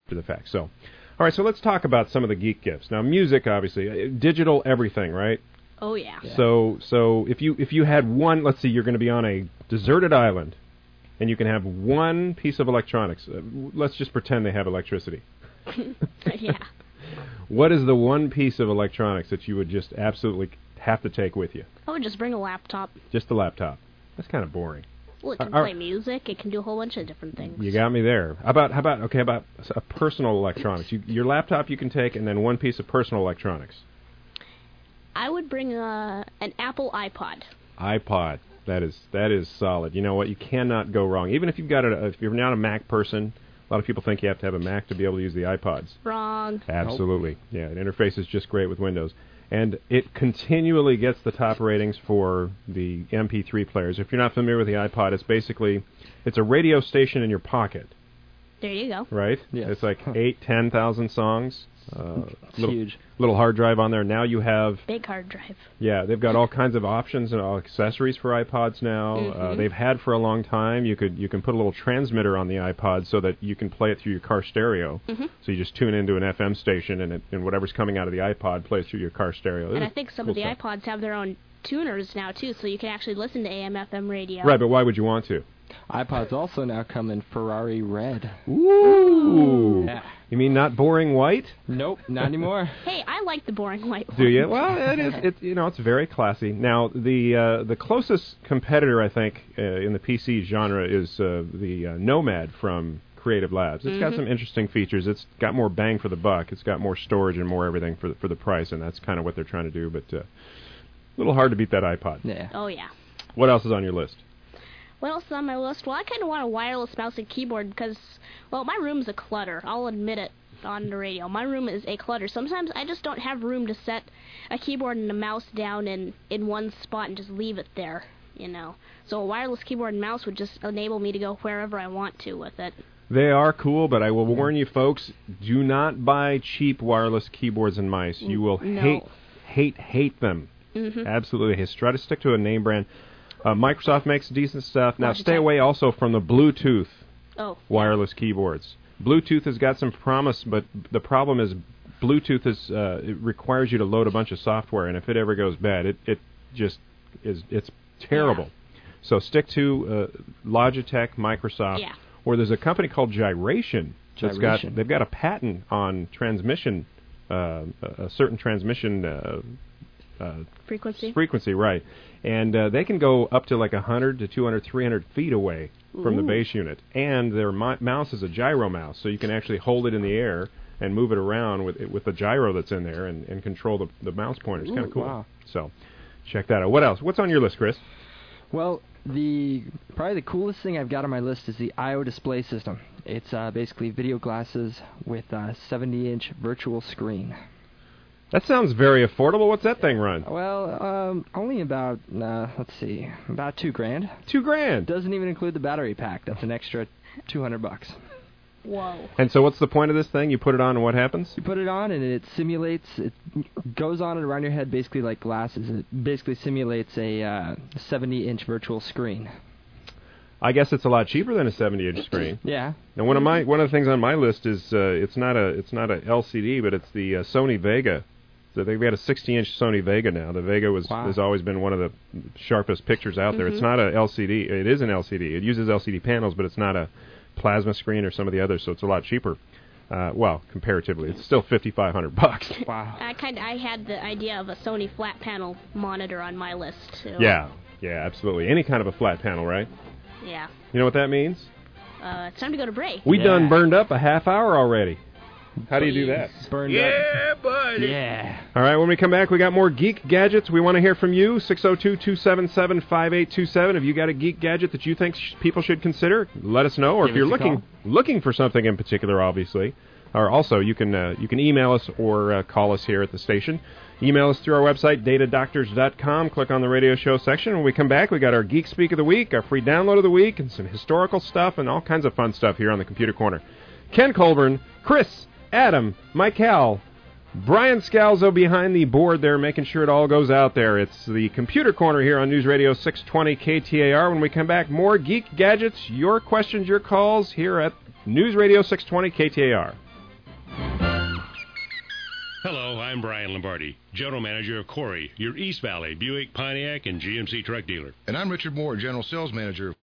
after the fact. So, all right, so let's talk about some of the geek gifts. Now, music, obviously, digital everything, right? Oh, yeah. So if you had one, let's see, you're going to be on a deserted island, and you can have one piece of electronics. Let's just pretend they have electricity. Yeah. What is the one piece of electronics that you would just absolutely have to take with you? I would just bring a laptop. Just a laptop. That's kind of boring. Well, it can play music. It can do a whole bunch of different things. You got me there. How about a personal electronics? Your laptop you can take, and then one piece of personal electronics. I would bring an Apple iPod. iPod. That is solid. You know what? You cannot go wrong. Even if if you're not a Mac person, a lot of people think you have to have a Mac to be able to use the iPods. Wrong. Absolutely. Nope. Yeah, the interface is just great with Windows. And it continually gets the top ratings for the MP3 players. If you're not familiar with the iPod, it's a radio station in your pocket. There you go. Right? Yes. It's like 10,000 songs. It's huge. Little hard drive on there. Now you have... Big hard drive. Yeah, they've got all kinds of options and accessories for iPods now. Mm-hmm. They've had for a long time. You can put a little transmitter on the iPod so that you can play it through your car stereo. Mm-hmm. So you just tune into an FM station, and whatever's coming out of the iPod plays through your car stereo. And I think some of the iPods have their own tuners now, too, so you can actually listen to AM, FM radio. Right, but why would you want to? iPods also now come in Ferrari red. Ooh. Yeah. You mean not boring white? Nope, not anymore. Hey, I like the boring white one. Do you? Well, it is. It's very classy. Now, the closest competitor, I think, in the PC genre is the Nomad from Creative Labs. It's got some interesting features. It's got more bang for the buck. It's got more storage and more everything for the price, and that's kind of what they're trying to do. But a little hard to beat that iPod. Yeah. Oh, yeah. What else is on your list? What else is on my list? Well, I kind of want a wireless mouse and keyboard because, well, my room's a clutter. I'll admit it on the radio. My room is a clutter. Sometimes I just don't have room to set a keyboard and a mouse down in one spot and just leave it there, you know. So a wireless keyboard and mouse would just enable me to go wherever I want to with it. They are cool, but I will warn you folks, do not buy cheap wireless keyboards and mice. You will hate them. Mm-hmm. Absolutely. Try to stick to a name brand. Microsoft makes decent stuff. Now, stay away also from the Bluetooth wireless keyboards. Bluetooth has got some promise, but the problem is Bluetooth it requires you to load a bunch of software, and if it ever goes bad, it just is terrible. Yeah. So stick to Logitech, Microsoft, or there's a company called Gyration. They've got a patent on transmission, a certain transmission frequency, right. And they can go up to like 100 to 200, 300 feet away from the base unit. And their mouse is a gyro mouse, so you can actually hold it in the air and move it around with the gyro that's in there and control the mouse pointer. It's kind of cool. Wow. So check that out. What else? What's on your list, Chris? Well, probably the coolest thing I've got on my list is the IO display system. It's basically video glasses with a 70-inch virtual screen. That sounds very affordable. What's that thing run? Well, only about, about $2,000. $2,000? Doesn't even include the battery pack. That's an extra $200. Whoa. And so what's the point of this thing? You put it on and what happens? You put it on and it goes on and around your head basically like glasses. It basically simulates a 70-inch virtual screen. I guess it's a lot cheaper than a 70-inch screen. Yeah. Now one of the things on my list is it's not a LCD, but it's the Sony Vega. So they've got a 60-inch Sony Vega now. The Vega has always been one of the sharpest pictures out there. It's not a LCD. It is an LCD. It uses LCD panels, but it's not a plasma screen or some of the others, so it's a lot cheaper. Well, comparatively, it's still $5,500. Wow. I had the idea of a Sony flat panel monitor on my list too. Yeah, absolutely. Any kind of a flat panel, right? Yeah. You know what that means? It's time to go to break. We done burned up a half hour already. How do you do that? Burned up. Yeah, buddy. Yeah. All right, when we come back, we got more geek gadgets. We want to hear from you, 602-277-5827. If you got a geek gadget that you think people should consider, let us know. Or if you're looking for something in particular, obviously. Or also, you can email us or call us here at the station. Email us through our website, datadoctors.com. Click on the radio show section. When we come back, we got our Geek Speak of the Week, our free download of the week, and some historical stuff and all kinds of fun stuff here on the Computer Corner. Ken Colburn, Chris, Adam, Mike Howell, Brian Scalzo behind the board there, making sure it all goes out there. It's the Computer Corner here on News Radio 620 KTAR. When we come back, more geek gadgets, your questions, your calls here at News Radio 620 KTAR. Hello, I'm Brian Lombardi, General Manager of Corey, your East Valley Buick, Pontiac, and GMC truck dealer. And I'm Richard Moore, General Sales Manager.